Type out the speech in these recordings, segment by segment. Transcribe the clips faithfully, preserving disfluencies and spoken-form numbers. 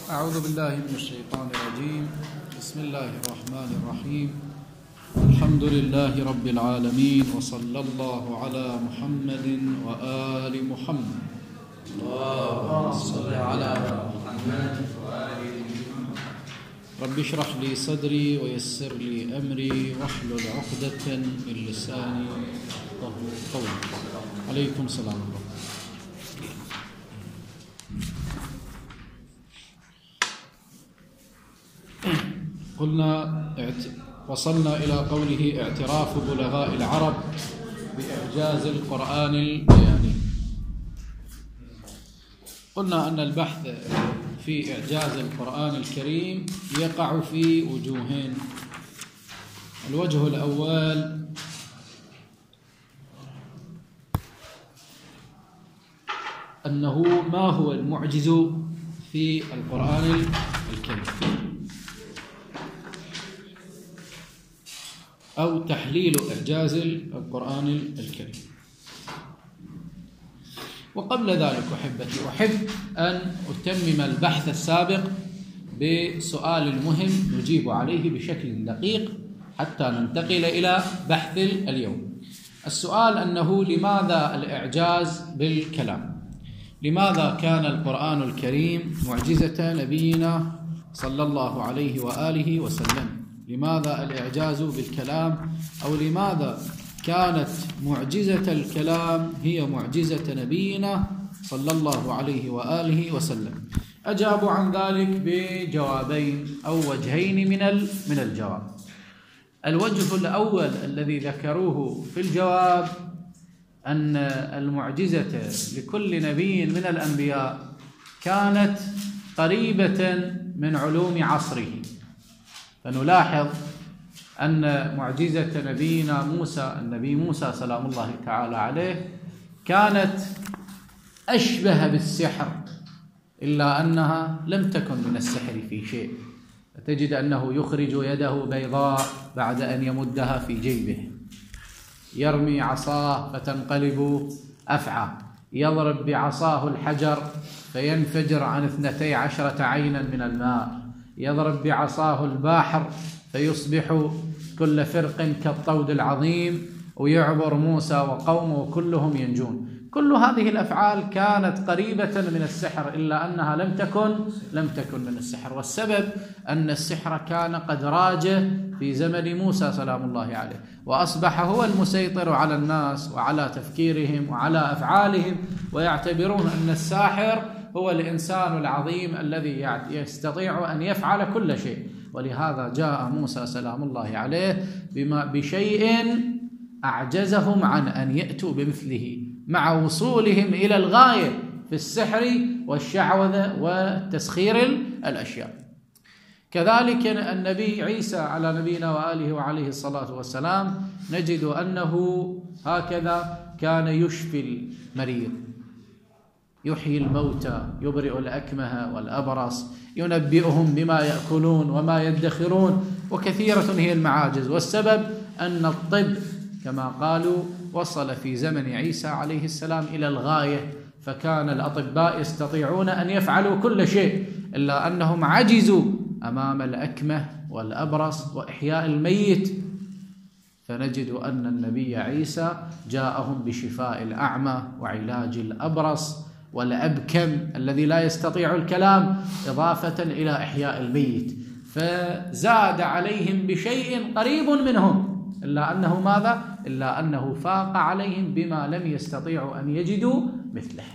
أعوذ بالله من الشيطان الرجيم. بسم الله الرحمن الرحيم. الحمد لله رب العالمين، وصلى الله على محمد وآل محمد. اللهم صل على محمد وآل محمد. رب اشرح لي صدري ويسر لي أمري واحلل عقدة من لساني يفقهوا قولي. عليكم السلام ورحمة الله. قلنا وصلنا إلى قوله اعتراف بلغاء العرب بإعجاز القرآن البياني. قلنا أن البحث في إعجاز القرآن الكريم يقع في وجوهين. الوجه الأول أنه ما هو المعجز في القرآن الكريم، أو تحليل إعجاز القرآن الكريم. وقبل ذلك أحبتي أحب أن أتمم البحث السابق بسؤال مهم نجيب عليه بشكل دقيق حتى ننتقل إلى بحث اليوم. السؤال أنه لماذا الإعجاز بالكلام؟ لماذا كان القرآن الكريم معجزة نبينا صلى الله عليه وآله وسلم؟ لماذا الإعجاز بالكلام؟ أو لماذا كانت معجزة الكلام هي معجزة نبينا صلى الله عليه وآله وسلم؟ أجاب عن ذلك بجوابين أو وجهين من من الجواب. الوجه الأول الذي ذكروه في الجواب أن المعجزة لكل نبي من الأنبياء كانت قريبة من علوم عصره. فنلاحظ أن معجزة نبينا موسى النبي موسى سلام الله تعالى عليه كانت أشبه بالسحر، إلا أنها لم تكن من السحر في شيء. فتجد أنه يخرج يده بيضاء بعد أن يمدها في جيبه، يرمي عصاه فتنقلب أفعى، يضرب بعصاه الحجر فينفجر عن اثنتي عشرة عينا من الماء، يضرب بعصاه البحر فيصبح كل فرق كالطود العظيم، ويعبر موسى وقومه كلهم ينجون. كل هذه الأفعال كانت قريبة من السحر، إلا أنها لم تكن لم تكن من السحر. والسبب أن السحر كان قد راج في زمن موسى سلام الله عليه، وأصبح هو المسيطر على الناس وعلى تفكيرهم وعلى أفعالهم، ويعتبرون أن الساحر هو الإنسان العظيم الذي يستطيع أن يفعل كل شيء. ولهذا جاء موسى سلام الله عليه بما بشيء أعجزهم عن أن يأتوا بمثله، مع وصولهم إلى الغاية في السحر والشعوذة وتسخير الأشياء. كذلك النبي عيسى على نبينا وآله وعليه الصلاة والسلام نجد أنه هكذا كان يشفي المريض، يحيي الموتى، يبرئ الأكمه والأبرص، ينبئهم بما يأكلون وما يدخرون، وكثيرة هي المعاجز. والسبب أن الطب كما قالوا وصل في زمن عيسى عليه السلام إلى الغاية، فكان الأطباء يستطيعون أن يفعلوا كل شيء، إلا أنهم عجزوا أمام الأكمه والأبرص وإحياء الميت. فنجد أن النبي عيسى جاءهم بشفاء الأعمى وعلاج الأبرص والأبكم الذي لا يستطيع الكلام، إضافة إلى إحياء الميت. فزاد عليهم بشيء قريب منهم، إلا أنه ماذا؟ إلا أنه فاق عليهم بما لم يستطيعوا أن يجدوا مثله.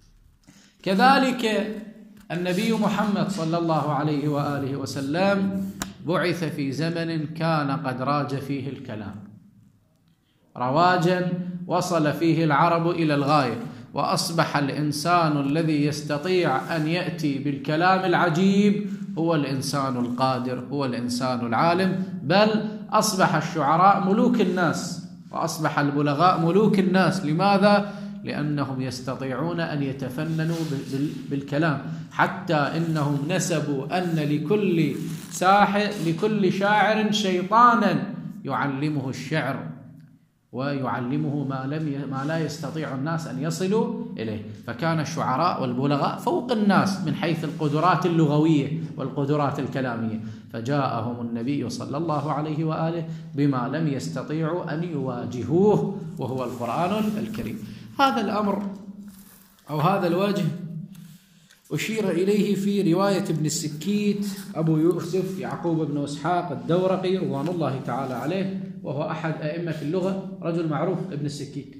كذلك النبي محمد صلى الله عليه وآله وسلم بعث في زمن كان قد راج فيه الكلام رواجا، وصل فيه العرب إلى الغاية، وأصبح الإنسان الذي يستطيع أن يأتي بالكلام العجيب هو الإنسان القادر، هو الإنسان العالم. بل أصبح الشعراء ملوك الناس، وأصبح البلغاء ملوك الناس. لماذا؟ لأنهم يستطيعون أن يتفننوا بالكلام، حتى إنهم نسبوا أن لكل ساحر لكل شاعر شيطانا يعلمه الشعر. ويعلمه ما لم ما لا يستطيع الناس أن يصلوا إليه. فكان الشعراء والبلغاء فوق الناس من حيث القدرات اللغوية والقدرات الكلامية، فجاءهم النبي صلى الله عليه وآله بما لم يستطيعوا أن يواجهوه وهو القرآن الكريم. هذا الأمر أو هذا الوجه أشير إليه في رواية ابن السكيت أبو يوسف يعقوب بن إسحاق الدورقي رضوان الله تعالى عليه، وهو أحد أئمة اللغة، رجل معروف ابن السكيت.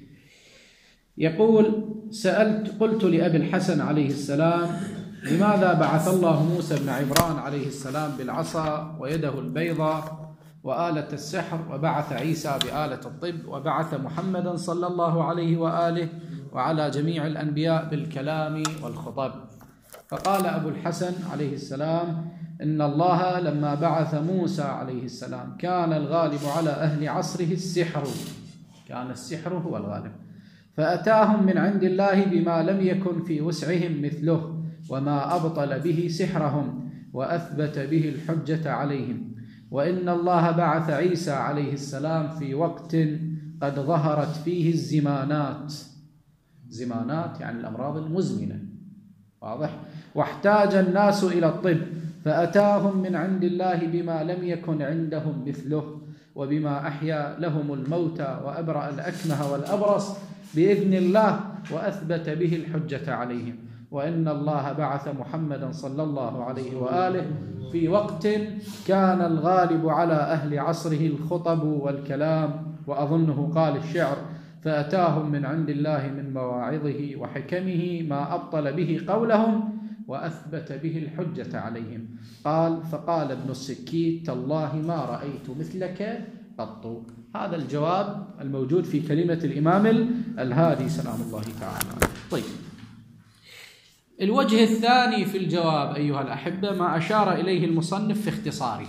يقول: سألت قلت لأبي الحسن عليه السلام: لماذا بعث الله موسى بن عمران عليه السلام بالعصا ويده البيضاء وآلة السحر، وبعث عيسى بآلة الطب، وبعث محمدا صلى الله عليه وآله وعلى جميع الأنبياء بالكلام والخطب؟ فقال أبو الحسن عليه السلام: إن الله لما بعث موسى عليه السلام كان الغالب على أهل عصره السحر، كان السحر هو الغالب، فأتاهم من عند الله بما لم يكن في وسعهم مثله، وما أبطل به سحرهم وأثبت به الحجة عليهم. وإن الله بعث عيسى عليه السلام في وقت قد ظهرت فيه الزمانات، زمانات يعني الأمراض المزمنة، واضح؟ واحتاج الناس إلى الطب، فأتاهم من عند الله بما لم يكن عندهم مثله، وبما أحيا لهم الموتى وأبرأ الأكمه والأبرص بإذن الله، وأثبت به الحجة عليهم. وإن الله بعث محمدا صلى الله عليه وآله في وقت كان الغالب على أهل عصره الخطب والكلام، وأظنه قال الشعر: فأتاهم من عند الله من مواعظه وحكمه ما أبطل به قولهم وأثبت به الحجة عليهم. قال: فقال ابن السكيت: تالله ما رأيت مثلك قط. هذا الجواب الموجود في كلمة الإمام الهادي سلام الله تعالى عليه. طيب، الوجه الثاني في الجواب أيها الأحبة ما أشار إليه المصنف في اختصاره،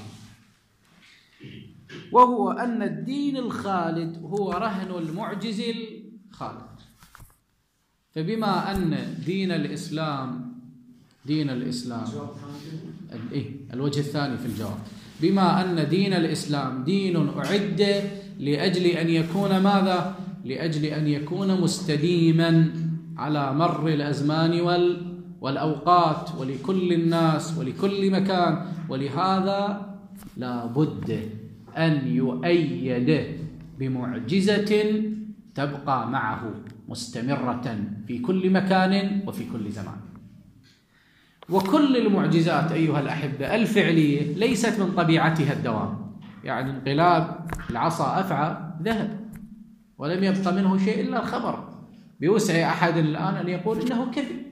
وهو أن الدين الخالد هو رهن المعجز الخالد. فبما أن دين الإسلام دين الإسلام إيه الوجه الثاني في الجواب، بما أن دين الإسلام دين أعد لأجل أن يكون ماذا؟ لأجل أن يكون مستديما على مر الأزمان وال والأوقات ولكل الناس ولكل مكان، ولهذا لا بد أن يؤيد بمعجزة تبقى معه مستمرة في كل مكان وفي كل زمان. وكل المعجزات أيها الأحبة الفعلية ليست من طبيعتها الدوام، يعني انقلاب العصا أفعى ذهب ولم يبقى منه شيء إلا الخبر، بوسع أحد الآن أن يقول إنه كذب.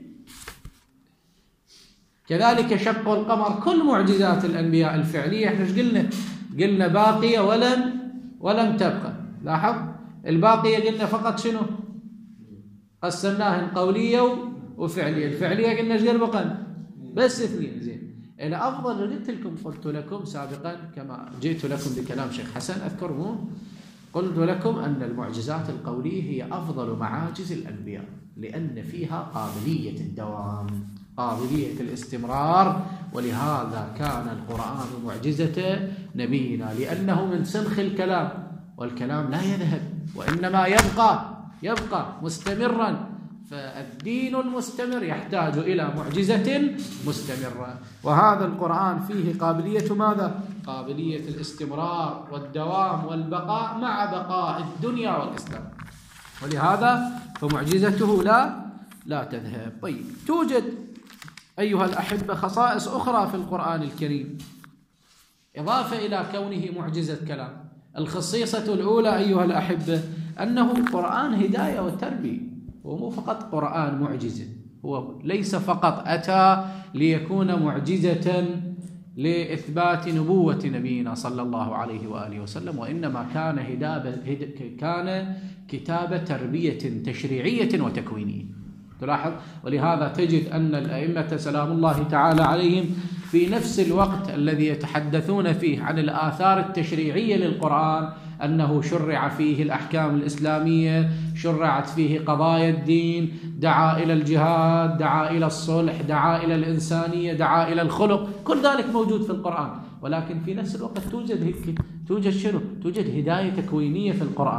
كذلك شق القمر، كل معجزات الأنبياء الفعلية احنا ايش قلنا؟ قلنا باقية ولم ولم تبقى. لاحظ الباقية قلنا فقط شنو؟ قسمناهن قولية وفعلية. الفعلية قلنا ايش بقى؟ بس اثنين. زين، الأفضل قلت لكم قلت لكم سابقا كما جئت لكم بكلام شيخ حسن أذكره، قلت لكم أن المعجزات القولية هي أفضل معاجز الأنبياء، لأن فيها قابلية الدوام، قابلية الاستمرار. ولهذا كان القرآن معجزة نبينا، لأنه من سنخ الكلام، والكلام لا يذهب وإنما يبقى يبقى مستمرا. فالدين المستمر يحتاج إلى معجزة مستمرة، وهذا القرآن فيه قابلية ماذا؟ قابلية الاستمرار والدوام والبقاء مع بقاء الدنيا والإسلام، ولهذا فمعجزته لا لا تذهب. طيب، توجد أيها الأحبة خصائص أخرى في القرآن الكريم إضافة إلى كونه معجزة كلام. الخصيصة الأولى أيها الأحبة أنه قرآن هداية وتربية، هو مو فقط قرآن معجزة، هو ليس فقط أتى ليكون معجزة لإثبات نبوة نبينا صلى الله عليه وآله وسلم، وإنما كان هداب كان كتاب تربية تشريعية وتكوينية. تلاحظ، ولهذا تجد أن الأئمة سلام الله تعالى عليهم في نفس الوقت الذي يتحدثون فيه عن الآثار التشريعية للقرآن أنه شرع فيه الأحكام الإسلامية، شرعت فيه قضايا الدين، دعا إلى الجهاد، دعا إلى الصلح، دعا إلى الإنسانية، دعا إلى الخلق، كل ذلك موجود في القرآن. ولكن في نفس الوقت توجد توجد شنو؟ توجد هداية تكوينية في القرآن.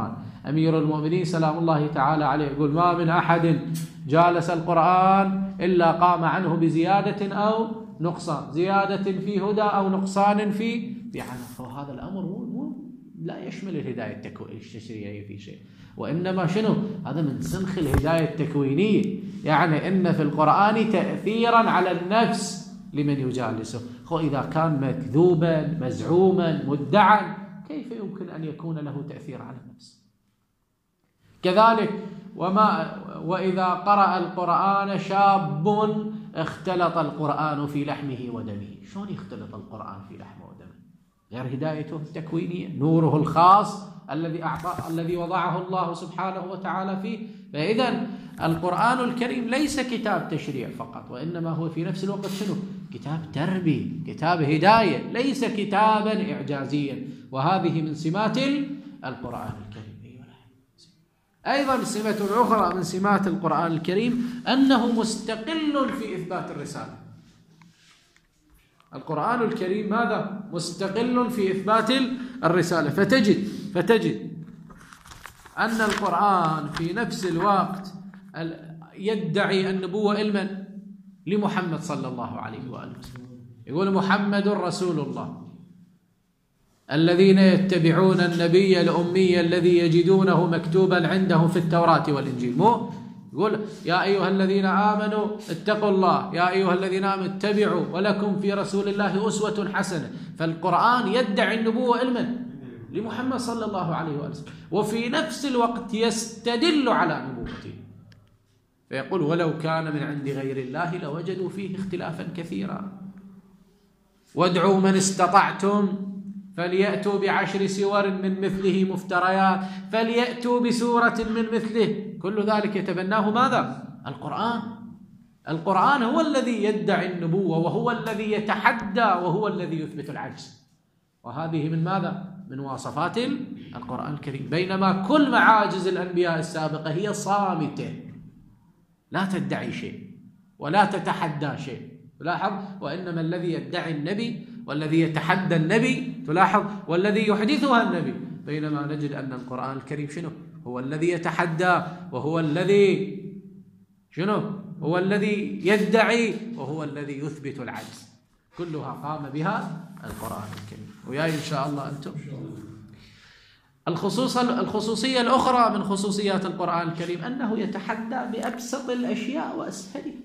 أمير المؤمنين سلام الله تعالى عليه يقول: ما من أحد جالس القرآن إلا قام عنه بزيادة أو نقصان، زيادة في هدى أو نقصان في يعني. فهذا الأمر مو مو لا يشمل الهداية التشريعية في شيء، وإنما شنو؟ هذا من سنخ الهداية التكوينية، يعني إن في القرآن تأثيرا على النفس لمن يجالسه. وإذا كان مكذوبا مزعوما مدعا كيف يمكن أن يكون له تأثير على النفس؟ كذلك وما وإذا قرأ القرآن شاب اختلط القرآن في لحمه ودمه. شلون يختلط القرآن في لحمه ودمه؟ غير هدايته التكوينية، نوره الخاص الذي أعطى الذي وضعه الله سبحانه وتعالى فيه. فإذا القرآن الكريم ليس كتاب تشريع فقط، وإنما هو في نفس الوقت شنو؟ كتاب تربية، كتاب هداية، ليس كتابا إعجازيا. وهذه من سمات القرآن الكريم. أيضا سمة أخرى من سمات القرآن الكريم أنه مستقل في إثبات الرسالة. القرآن الكريم ماذا؟ مستقل في إثبات الرسالة. فتجد فتجد أن القرآن في نفس الوقت يدعي النبوة علما لمحمد صلى الله عليه وآله وسلم. يقول: محمد رسول الله الذين يتبعون النبي الأمي الذي يجدونه مكتوبا عندهم في التوراة والإنجيل. مو يقول: يا أيها الذين آمنوا اتقوا الله، يا أيها الذين آمنوا اتبعوا ولكم في رسول الله أسوة حسنة. فالقرآن يدعي النبوة علما لمحمد صلى الله عليه وآله وسلم، وفي نفس الوقت يستدل على نبوته، فيقول: ولو كان من عند غير الله لوجدوا فيه اختلافا كثيرا، وادعوا من استطعتم فليأتوا بعشر سور من مثله مفتريات فليأتوا بسورة من مثله. كل ذلك يتبناه ماذا؟ القرآن. القرآن هو الذي يدعي النبوة، وهو الذي يتحدى، وهو الذي يثبت العجز. وهذه من ماذا؟ من مواصفات القرآن الكريم. بينما كل معاجز الأنبياء السابقة هي صامتة، لا تدعي شيء ولا تتحدى شيء. تلاحظ؟ وإنما الذي يدعي النبي والذي يتحدى النبي، تلاحظ، والذي يحدثها النبي. بينما نجد أن القرآن الكريم شنو؟ هو الذي يتحدى، وهو الذي شنو؟ هو الذي يدعي، وهو الذي يثبت العجز. كلها قام بها القرآن الكريم. وياي إن شاء الله أنتم. الخصوص الخصوصية الأخرى من خصوصيات القرآن الكريم أنه يتحدى بأبسط الأشياء وأسهلها.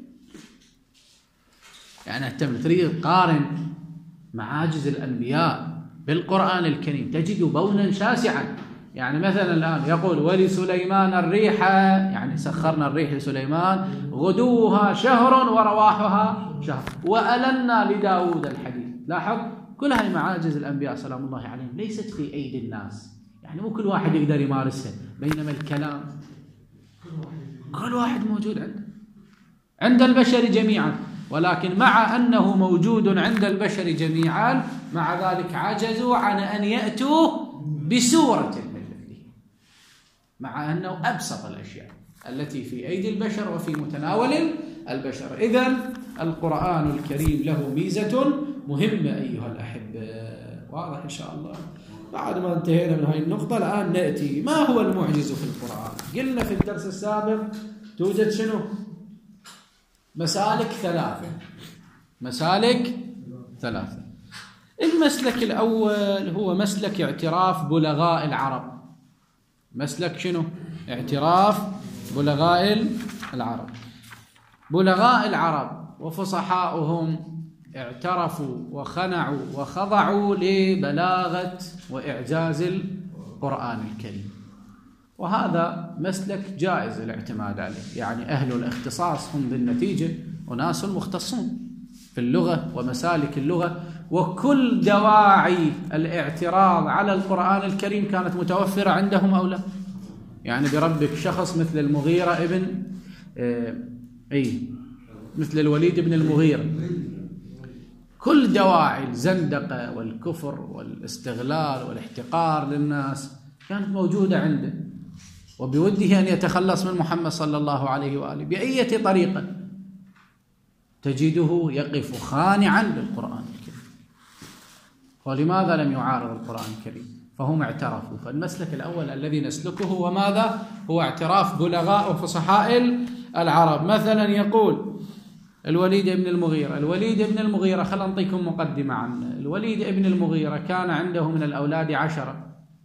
يعني تريد قارن معاجز الأنبياء بالقرآن الكريم تجد بونا شاسعا. يعني مثلا الآن يقول: ولسليمان الريح، يعني سخرنا الريح لسليمان غدوها شهر ورواحها شهر، وألنا لداود الحديد. لاحظ، كل هاي معاجز الأنبياء سلام الله عليهم ليست في أيدي الناس، يعني مو كل واحد يقدر يمارسها. بينما الكلام كل واحد موجود عنده، عند البشر جميعا. ولكن مع أنه موجود عند البشر جميعا، مع ذلك عجزوا عن أن يأتوا بسورة من مثله، مع أنه أبسط الأشياء التي في أيدي البشر وفي متناول البشر. إذن القرآن الكريم له ميزة مهمة أيها الأحبة. واضح إن شاء الله. بعد ما انتهينا من هذه النقطة، الآن نأتي ما هو المعجز في القرآن. قلنا في الدرس السابق توجد شنو؟ مسالك ثلاثة. مسالك ثلاثة. المسلك الأول هو مسلك اعتراف بلغاء العرب. مسلك شنو؟ اعتراف بلغاء العرب. بلغاء العرب وفصحاؤهم اعترفوا وخنعوا وخضعوا لبلاغة وإعجاز القرآن الكريم، وهذا مسلك جائز الاعتماد عليه. يعني أهل الاختصاص هم بالنتيجة أناس مختصون في اللغة ومسالك اللغة، وكل دواعي الاعتراض على القرآن الكريم كانت متوفرة عندهم أو لا. يعني بربك شخص مثل المغيرة ابن اه أي مثل الوليد بن المغيرة، كل دواعي الزندقة والكفر والاستغلال والاحتقار للناس كانت موجودة عنده، وبوده أن يتخلص من محمد صلى الله عليه وآله بأي طريقة، تجده يقف خانعا للقرآن الكريم. ولماذا لم يعارض القرآن الكريم؟ فهم اعترفوا. فالمسلك الأول الذي نسلكه هو ماذا؟ هو اعتراف بلغاء وفصحاء العرب. مثلا يقول الوليد بن المغيرة، الوليد بن المغيرة خلنا نعطيكم مقدمة عنه. الوليد بن المغيرة كان عنده من الأولاد عشرة،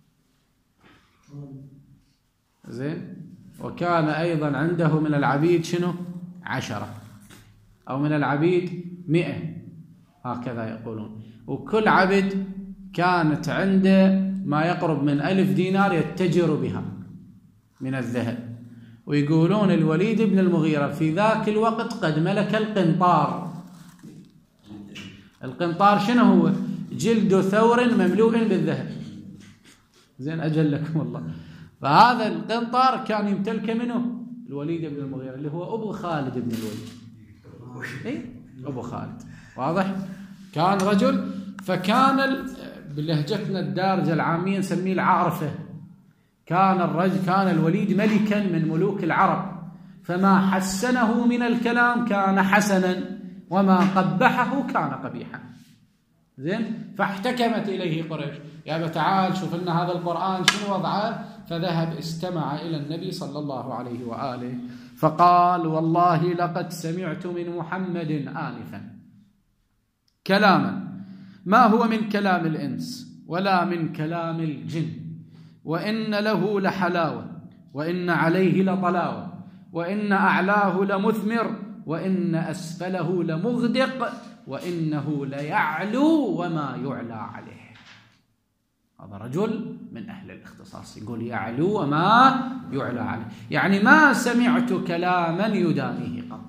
زين، وكان أيضا عنده من العبيد شنو؟ عشرة، أو من العبيد مئة، هكذا يقولون. وكل عبد كانت عنده ما يقرب من ألف دينار يتجر بها من الذهب. ويقولون الوليد بن المغيرة في ذاك الوقت قد ملك القنطار. القنطار شنو هو؟ جلد ثور مملوء بالذهب، زين أجل لكم الله. فهذا القنطار كان يمتلكه منه الوليد بن المغيرة، اللي هو أبو خالد بن الوليد. إيه؟ أبو خالد، واضح؟ كان رجل، فكان بلهجتنا الدارجة العامية نسميه العارفة. كان الرجل كان الوليد ملكا من ملوك العرب، فما حسنه من الكلام كان حسنا، وما قبحه كان قبيحا. زين، فاحتكمت إليه قريش، يا تعال شوف لنا هذا القرآن شنو وضعه. فذهب استمع إلى النبي صلى الله عليه وآله فقال والله لقد سمعت من محمد آنفا كلاما ما هو من كلام الإنس ولا من كلام الجن، وإن له لحلاوة، وإن عليه لطلاوة، وإن أعلاه لمثمر، وإن أسفله لمغدق، وإنه ليعلو وما يعلى عليه. هذا رجل من أهل الاختصاص يقول يعلو وما يعلى عليه، يعني ما سمعت كلاما يدانيه قط.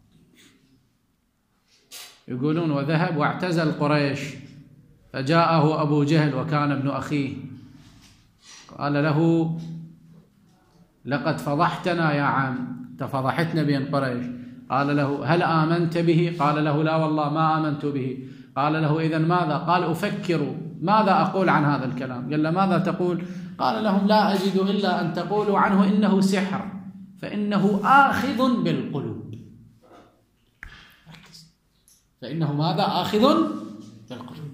يقولون وذهب واعتزل قريش، فجاءه أبو جهل وكان ابن أخيه، قال له لقد فضحتنا يا عم، تفضحتنا بين قريش. قال له هل آمنت به؟ قال له لا والله ما آمنت به. قال له إذن ماذا؟ قال أفكر ماذا أقول عن هذا الكلام. قال له ماذا تقول؟ قال لهم لا أجد إلا أن تقولوا عنه إنه سحر، فإنه آخذ بالقلوب. فإنه ماذا؟ آخذ بالقلوب.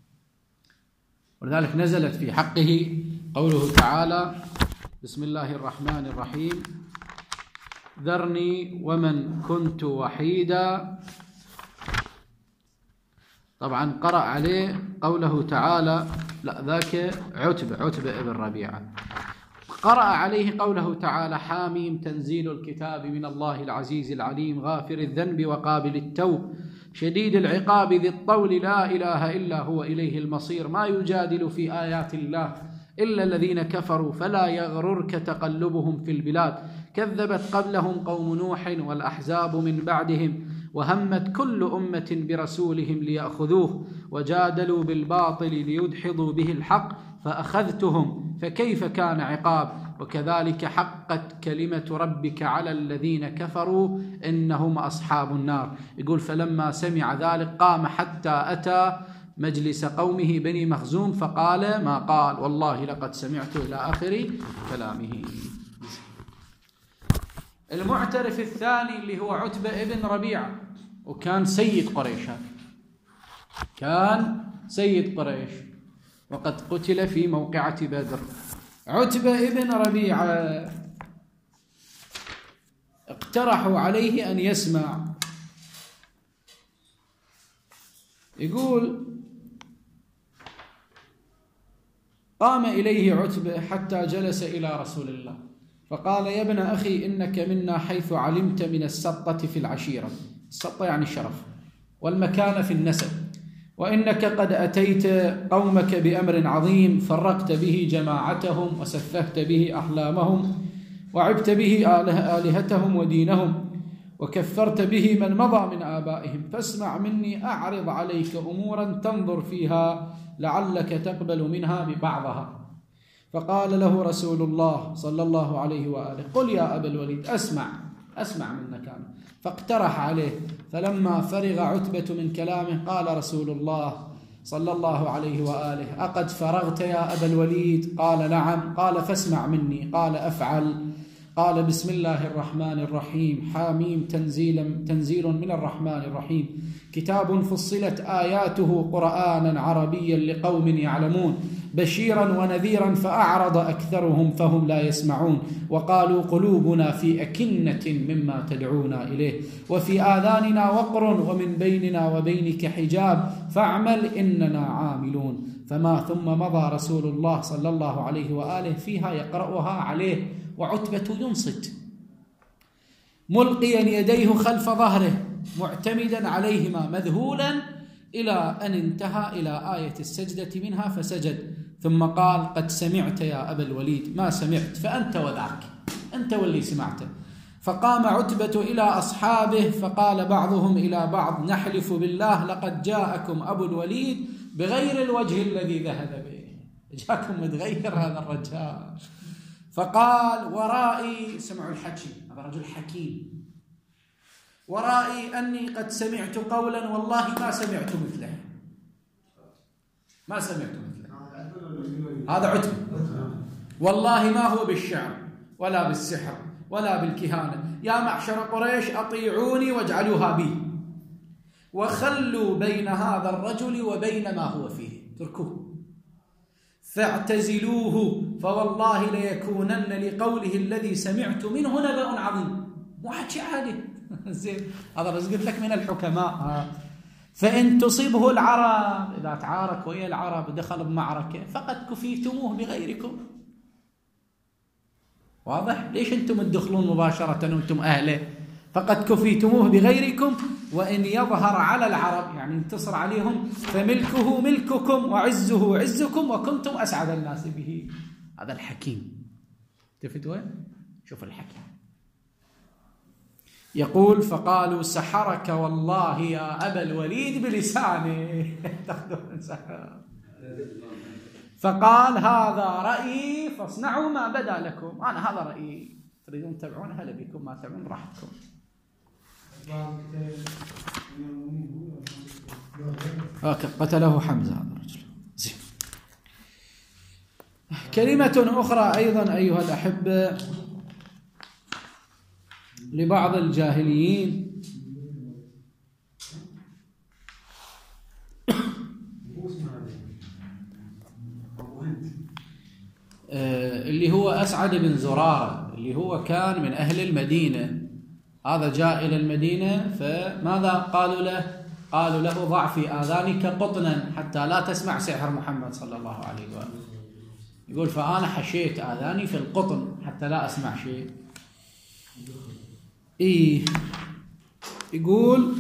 ولذلك نزلت في حقه قوله تعالى بسم الله الرحمن الرحيم ذرني ومن كنت وحيدا. طبعا قرأ عليه قوله تعالى، لا ذاك عتبة عتبة ابن ربيعة، قرأ عليه قوله تعالى حاميم تنزيل الكتاب من الله العزيز العليم غافر الذنب وقابل التوب شديد العقاب ذي الطول لا إله إلا هو إليه المصير ما يجادل في آيات الله إلا الذين كفروا فلا يغررك تقلبهم في البلاد كذبت قبلهم قوم نوح والأحزاب من بعدهم وهمت كل أمة برسولهم ليأخذوه وجادلوا بالباطل ليدحضوا به الحق فأخذتهم فكيف كان عقاب وكذلك حقت كلمة ربك على الذين كفروا إنهم أصحاب النار. يقول فلما سمع ذلك قام حتى أتى مجلس قومه بني مخزوم فقال ما قال والله لقد سمعت إلى آخر كلامه. المعترف الثاني اللي هو عتبة ابن ربيعة، وكان سيد قريش، كان سيد قريش وقد قتل في موقعة بدر. عتبة ابن ربيعة اقترحوا عليه أن يسمع. يقول قام إليه عتبة حتى جلس إلى رسول الله فقال يا ابن أخي إنك منا حيث علمت من السطة في العشيرة، السطة يعني الشرف والمكان في النسب، وإنك قد أتيت قومك بأمر عظيم فرقت به جماعتهم وسفهت به أحلامهم وعبت به آلهتهم ودينهم وكفرت به من مضى من آبائهم فاسمع مني أعرض عليك أمورا تنظر فيها لعلك تقبل منها ببعضها. فقال له رسول الله صلى الله عليه وآله قل يا أبا الوليد أسمع أسمع منك أنا. فاقترح عليه فلما فرغ عتبة من كلامه قال رسول الله صلى الله عليه وآله أقد فرغت يا أبا الوليد؟ قال نعم. قال فاسمع مني. قال أفعل. قال بسم الله الرحمن الرحيم حاميم تنزيل, تنزيل من الرحمن الرحيم كتاب فصلت آياته قرآنا عربيا لقوم يعلمون بشيرا ونذيرا فأعرض أكثرهم فهم لا يسمعون وقالوا قلوبنا في أكنة مما تدعونا إليه وفي آذاننا وقر ومن بيننا وبينك حجاب فاعمل إننا عاملون. فما ثم مضى رسول الله صلى الله عليه وآله فيها يقرأها عليه وعتبة ينصت ملقيا يديه خلف ظهره معتمدا عليهما مذهولا إلى أن انتهى إلى آية السجدة منها فسجد، ثم قال: قد سمعت يا أبا الوليد ما سمعت فأنت وذاك، أنت واللي سمعته. فقام عتبة إلى أصحابه فقال بعضهم إلى بعض: نحلف بالله لقد جاءكم أبو الوليد بغير الوجه الذي ذهب به، جاءكم متغير هذا الرجال. فقال: ورائي، سمعوا الحكي، هذا رجل حكيم، ورائي أني قد سمعت قولا والله ما سمعت مثله، ما سمعت مثله. هذا عتبة، والله ما هو بالشعر ولا بالسحر ولا بالكهانة. يا معشر قريش أطيعوني واجعلوها بي، وخلوا بين هذا الرجل وبين ما هو فيه، تركوه، فاعتزلوه، فوالله ليكونن لقوله الذي سمعت منه نبأ عظيم. مو حكي عادي زين، هذا رزق لك من الحكماء. فإن تصبه العرب، إذا تعارك ويا العرب دخل بمعركة فقد كفيتموه بغيركم. واضح؟ ليش أنتم تدخلون مباشرة وأنتم أهله؟ فقد كفيتموه بغيركم، وإن يظهر على العرب يعني انتصر عليهم فملكه ملككم وعزه عزكم وكنتم أسعد الناس به. هذا الحكيم. تفت وين؟ شوف الحكيم يقول: فقالوا: سحرك والله يا أبا الوليد بلسانه. فقال: هذا رأيي فاصنعوا ما بدا لكم. أنا هذا رأيي، تريدون تتبعون هلا بكم، ما تتبعون راحتكم. قتله حمزة هذا الرجل. زين. كلمة أخرى أيضا أيها الأحبة لبعض الجاهليين اللي هو أسعد بن زرارة، اللي هو كان من أهل المدينة. هذا جاء إلى المدينة، فماذا قالوا له؟ قالوا له: ضع في آذانك قطنا حتى لا تسمع سحر محمد صلى الله عليه وآله. يقول: فأنا حشيت آذاني في القطن حتى لا أسمع شيء. إيه يقول: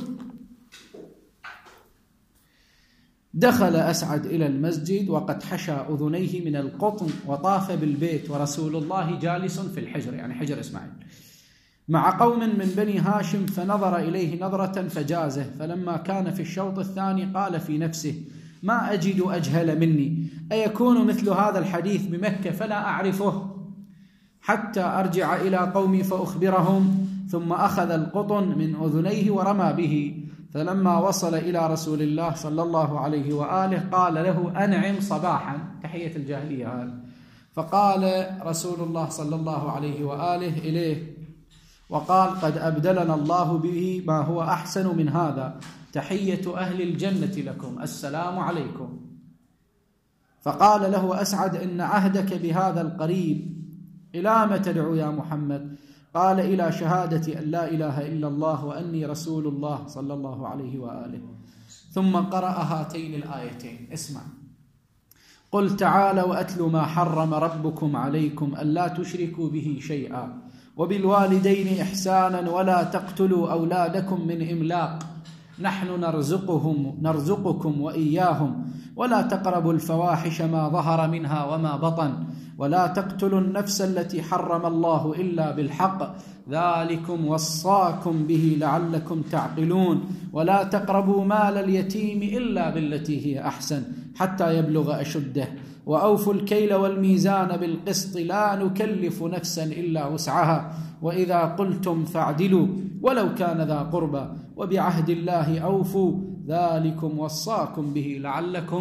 دخل أسعد إلى المسجد وقد حشى أذنيه من القطن وطاف بالبيت ورسول الله جالس في الحجر، يعني حجر إسماعيل، مع قوم من بني هاشم، فنظر إليه نظرة فجازه. فلما كان في الشوط الثاني قال في نفسه: ما أجد أجهل مني، أيكون مثل هذا الحديث بمكة فلا أعرفه حتى أرجع إلى قومي فأخبرهم. ثم أخذ القطن من أذنيه ورمى به. فلما وصل إلى رسول الله صلى الله عليه وآله قال له: أنعم صباحا، تحية الجاهلية هذا. فقال رسول الله صلى الله عليه وآله إليه وقال: قد أبدلنا الله به ما هو أحسن من هذا، تحية أهل الجنة لكم، السلام عليكم. فقال له أسعد: إن عهدك بهذا القريب، إلى ما تدعو يا محمد؟ قال: إلى شهادة أن لا إله إلا الله وأني رسول الله صلى الله عليه وآله. ثم قرأ هاتين الآيتين، اسمع: قل تعالوا أتل ما حرم ربكم عليكم ألا تشركوا به شيئا وبالوالدين إحسانا ولا تقتلوا أولادكم من إملاق نحن نرزقهم نرزقكم وإياهم ولا تقربوا الفواحش ما ظهر منها وما بطن ولا تقتلوا النفس التي حرم الله إلا بالحق ذلكم وصاكم به لعلكم تعقلون ولا تقربوا مال اليتيم إلا بالتي هي أحسن حتى يبلغ أشده وأوفوا الكيل والميزان بالقسط لا نكلف نفسا إلا وسعها وإذا قلتم فاعدلوا ولو كان ذا قربى وبعهد الله أوفوا ذلكم وصاكم به لعلكم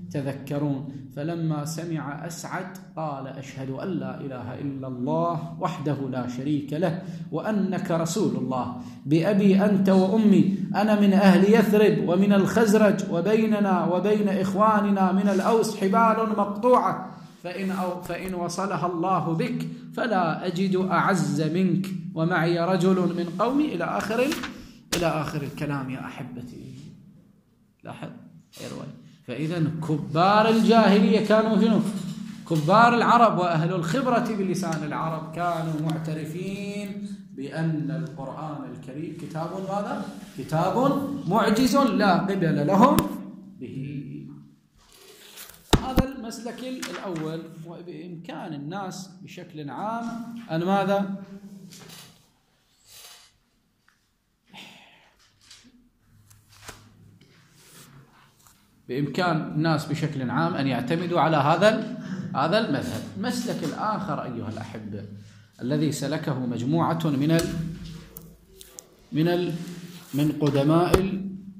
تذكرون. فلما سمع أسعد قال أشهد أن لا إله إلا الله وحده لا شريك له وأنك رسول الله، بأبي أنت وأمي، أنا من أهل يثرب ومن الخزرج، وبيننا وبين إخواننا من الأوس حبال مقطوعة، فإن, أو فإن وصلها الله بك فلا أجد أعز منك، ومعي رجل من قومي إلى آخر إلى آخر الكلام. يا أحبتي لاحظ إروي. فإذا كبار الجاهلية كانوا شنو؟ كبار العرب وأهل الخبرة بلسان العرب كانوا معترفين بأن القرآن الكريم كتاب ماذا؟ كتاب معجز لا قبل لهم به. هذا المسلك الأول. وبإمكان الناس بشكل عام أن ماذا؟ بإمكان الناس بشكل عام أن يعتمدوا على هذا هذا المذهب. المسلك الآخر أيها الأحبة الذي سلكه مجموعة من ال من ال من قدماء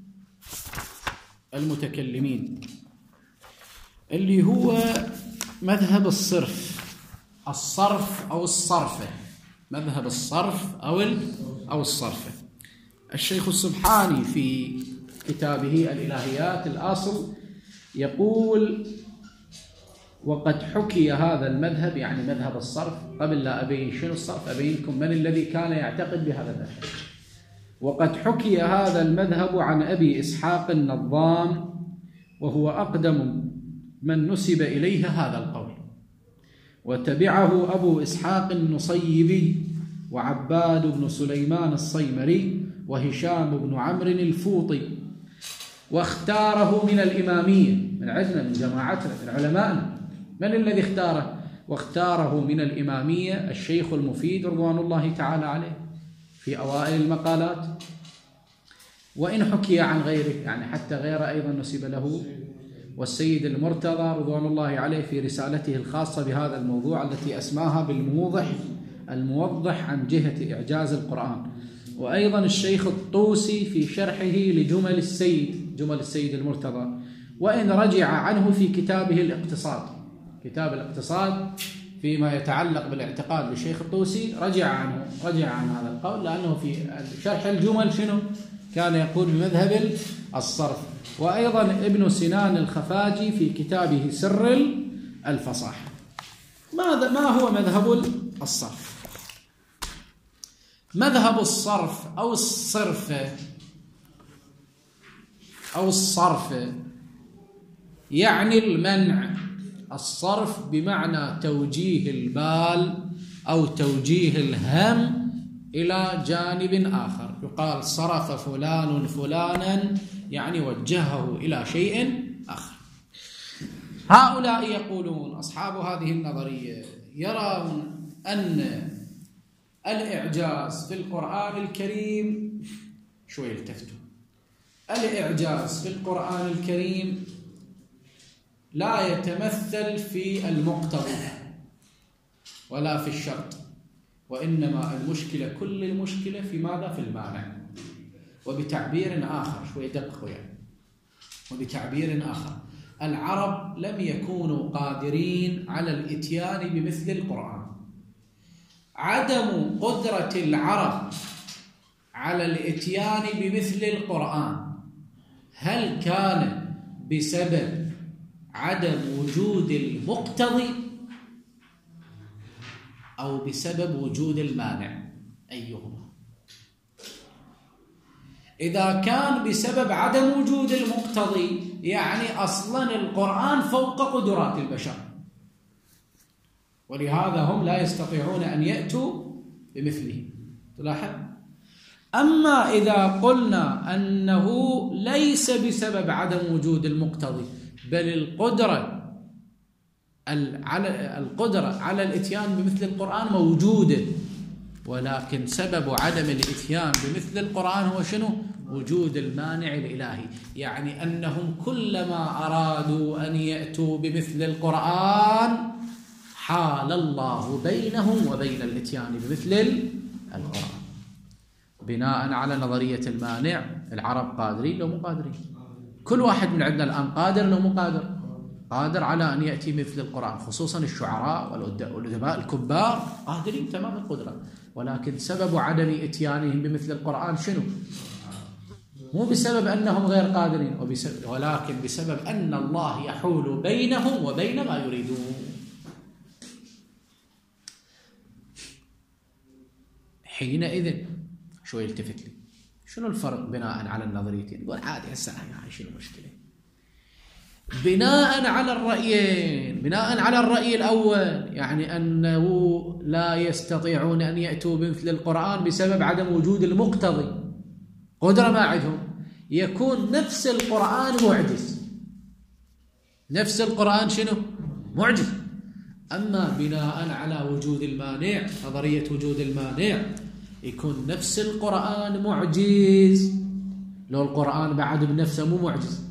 المتكلمين، اللي هو مذهب الصرف الصرف أو الصرفة، مذهب الصرف أو أو الصرفة. الشيخ السبحاني في كتابه الإلهيات الأصل يقول: وقد حكي هذا المذهب، يعني مذهب الصرف. قبل لا أبين شنو الصرف أبينكم من الذي كان يعتقد بهذا المذهب. وقد حكي هذا المذهب عن أبي إسحاق النظام، وهو أقدم من نسب إليه هذا القول، وتبعه أبو إسحاق النصيبي وعباد بن سليمان الصيمري وهشام بن عمرو الفوطي، واختاره من الإمامية، من عندنا من جماعتنا من علمائنا. من الذي اختاره؟ واختاره من الإمامية الشيخ المفيد رضوان الله تعالى عليه في أوائل المقالات. وإن حكي عن غيره، يعني حتى غير أيضا نسب له، والسيد المرتضى رضوان الله عليه في رسالته الخاصة بهذا الموضوع التي أسماها بالموضح الموضح عن جهة إعجاز القرآن، وأيضا الشيخ الطوسي في شرحه لجمل السيد جمل السيد المرتضى. وإن رجع عنه في كتابه الاقتصاد، كتاب الاقتصاد فيما يتعلق بالاعتقاد للشيخ الطوسي رجع عنه رجع عن هذا القول، لأنه في شرح الجمل شنو كان يقول بمذهب الصرف. وأيضا ابن سنان الخفاجي في كتابه سر الفصاحة. ماذا ما هو مذهب الصرف؟ مذهب الصرف أو الصرف أو الصرف يعني المنع. الصرف بمعنى توجيه البال أو توجيه الهم إلى جانب آخر. يقال صرف فلان فلانا، يعني وجهه إلى شيء آخر. هؤلاء يقولون، أصحاب هذه النظرية يرون أن الإعجاز في القرآن الكريم، شوي التفتوا، الإعجاز في القرآن الكريم لا يتمثل في المقتضى ولا في الشرط، وإنما المشكلة كل المشكلة في ماذا؟ في المانع. وبتعبير آخر، شوي دققوا يعني، وبتعبير آخر، العرب لم يكونوا قادرين على الإتيان بمثل القرآن. عدم قدرة العرب على الإتيان بمثل القرآن هل كان بسبب عدم وجود المقتضي أو بسبب وجود المانع؟ أيهما؟ إذا كان بسبب عدم وجود المقتضي يعني أصلا القرآن فوق قدرات البشر، ولهذا هم لا يستطيعون أن يأتوا بمثله. تلاحظ؟ أما إذا قلنا أنه ليس بسبب عدم وجود المقتضي، بل القدرة على القدرة على الإتيان بمثل القرآن موجودة، ولكن سبب عدم الإتيان بمثل القرآن هو شنو؟ وجود المانع الإلهي. يعني أنهم كلما أرادوا أن يأتوا بمثل القرآن حال الله بينهم وبين الإتيان بمثل القرآن. بناء على نظرية المانع، العرب قادرين لو مو قادرين؟ كل واحد من عندنا الآن قادر لو مو قادر؟ قادر على أن يأتي مثل القرآن، خصوصا الشعراء والأدباء الكبار قادرين تمام القدرة، ولكن سبب عدم إتيانهم بمثل القرآن شنو؟ مو بسبب أنهم غير قادرين، ولكن بسبب أن الله يحول بينهم وبين ما يريدون. حينئذ شو يلتفت لي؟ شنو الفرق بناء على النظريتين؟ يقول عادي هسه يعني شنو المشكلة؟ بناء على الرأيين، بناء على الرأي الأول يعني أنه لا يستطيعون أن يأتوا بمثل القرآن بسبب عدم وجود المقتضي، قدرة ما عندهم، يكون نفس القرآن معجز. نفس القرآن شنو؟ معجز. أما بناء على وجود المانع، نظرية وجود المانع، يكون نفس القرآن معجز. لو القرآن بعد بنفسه مو معجز،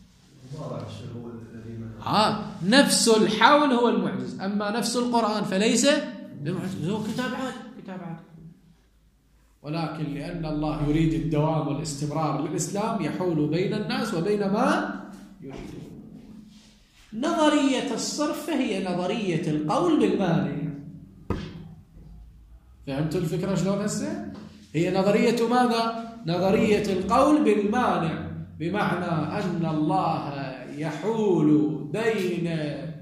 آه نفس الحول هو المعجز، أما نفس القرآن فليس بمعجز، هو كتاب عادي، كتاب عادي. ولكن لأن الله يريد الدوام والاستمرار للإسلام يحول بين الناس وبين ما يريدون. نظرية الصرف هي نظرية القول بالمانع. فهمتوا الفكرة شلون هسه؟ هي نظرية ماذا؟ نظرية القول بالمانع، بمعنى أن الله يحول بين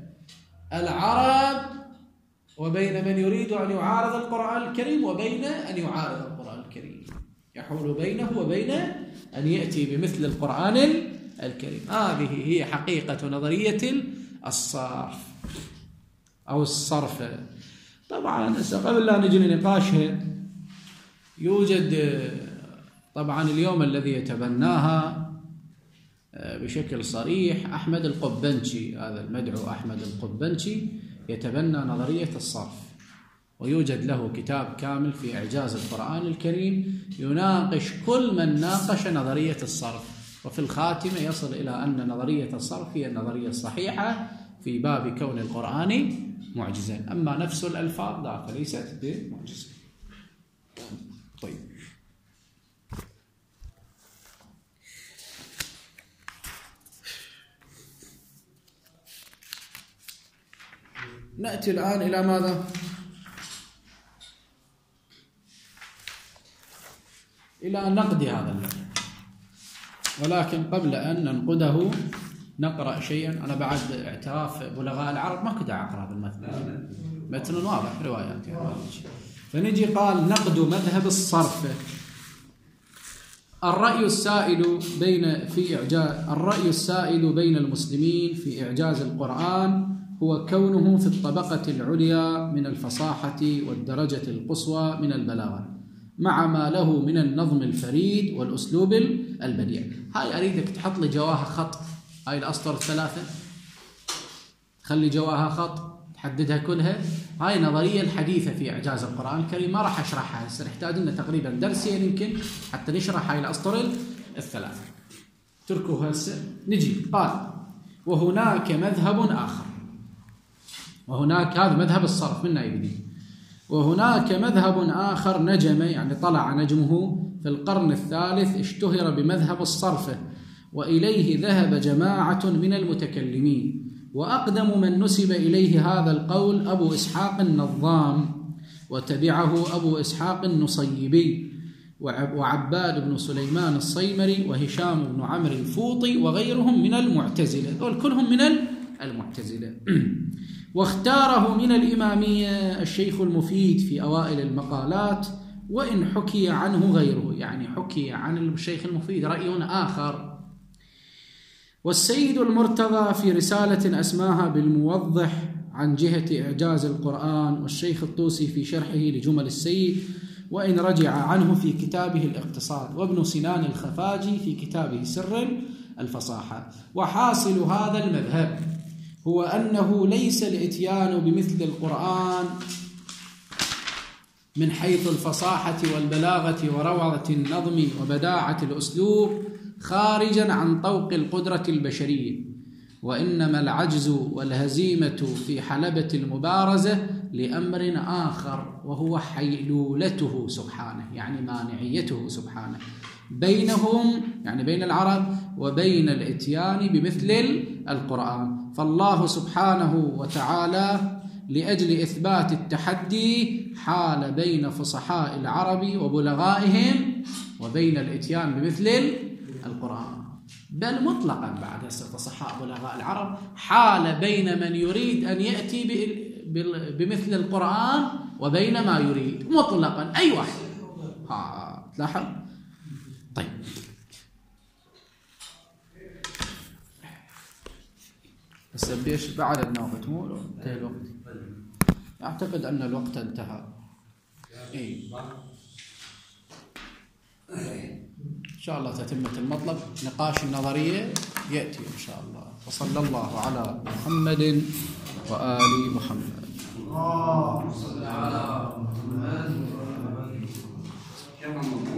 العرب وبين من يريد أن يعارض القرآن الكريم وبين أن يعارض القرآن الكريم، يحول بينه وبين أن يأتي بمثل القرآن الكريم. هذه هي حقيقة نظرية الصرف أو الصرف. طبعا قبل لا نجي لنقاشها، يوجد طبعا اليوم الذي يتبناها بشكل صريح أحمد القبنشي، هذا المدعو أحمد القبنشي يتبنى نظرية الصرف، ويوجد له كتاب كامل في إعجاز القرآن الكريم يناقش كل من ناقش نظرية الصرف، وفي الخاتمة يصل إلى أن نظرية الصرف هي النظرية الصحيحة في باب كون القرآن معجزا، أما نفس الألفاظ لا فليست بمعجزة. طيب، نأتي الآن إلى ماذا؟ إلى نقد هذا المتن، ولكن قبل أن ننقده نقرأ شيئا. أنا بعد اعتراف بلغاء العرب ما كنت أقرأ بالمتن، متن واضح روايات يعني. فنجي قال نقد مذهب الصرف. الرأي السائد بين في إعجاز الرأي السائد بين المسلمين في إعجاز القرآن هو كونه في الطبقة العليا من الفصاحة والدرجة القصوى من البلاغة، مع ما له من النظم الفريد والأسلوب البديع. هاي أريدك تحط لي جواها خط، هاي الأسطر الثلاثة خلي جواها خط تحددها كلها. هاي نظرية الحديثة في إعجاز القرآن الكريم، ما راح أشرحها هسه، نحتاج لنا تقريبا درسين يمكن حتى نشرح هاي الأسطر الثلاثة. تركوا هسه. نجي قال وهناك مذهب آخر، وهناك هذا مذهب الصرف منا يبدي، وهناك مذهب آخر نجم يعني طلع نجمه في القرن الثالث اشتهر بمذهب الصرف، وإليه ذهب جماعة من المتكلمين، وأقدم من نسب إليه هذا القول أبو إسحاق النظام، وتبعه أبو إسحاق النصيبي وعباد بن سليمان الصيمري وهشام بن عمرو الفوطي وغيرهم من المعتزلة، دول كلهم من المعتزلة. واختاره من الإمامية الشيخ المفيد في أوائل المقالات، وإن حكي عنه غيره، يعني حكي عن الشيخ المفيد رأي آخر. والسيد المرتضى في رسالة أسماها بالموضح عن جهة إعجاز القرآن، والشيخ الطوسي في شرحه لجمل السيد، وإن رجع عنه في كتابه الاقتصاد، وابن سنان الخفاجي في كتابه سر الفصاحة. وحاصل هذا المذهب هو أنه ليس الإتيان بمثل القرآن من حيث الفصاحة والبلاغة وروعة النظم وبداعة الأسلوب خارجا عن طوق القدرة البشرية، وإنما العجز والهزيمة في حلبة المبارزة لأمر آخر، وهو حيلولته سبحانه، يعني مانعيته سبحانه، بينهم يعني بين العرب وبين الإتيان بمثل القرآن. فالله سبحانه وتعالى لأجل إثبات التحدي حال بين فصحاء العرب وبلغائهم وبين الإتيان بمثل القرآن، بل مطلقا بعد فصحاء بلغاء العرب حال بين من يريد أن يأتي بمثل القرآن وبين ما يريد مطلقا أي واحد. ها تلاحظ. طيب بس بيش بعد الوقت مو انتهى الوقت؟ أعتقد أن الوقت انتهى. إيه إن شاء الله تتمة المطلب نقاش النظرية يأتي إن شاء الله. وصلى الله على محمد وآل محمد. اللهم صل على محمد.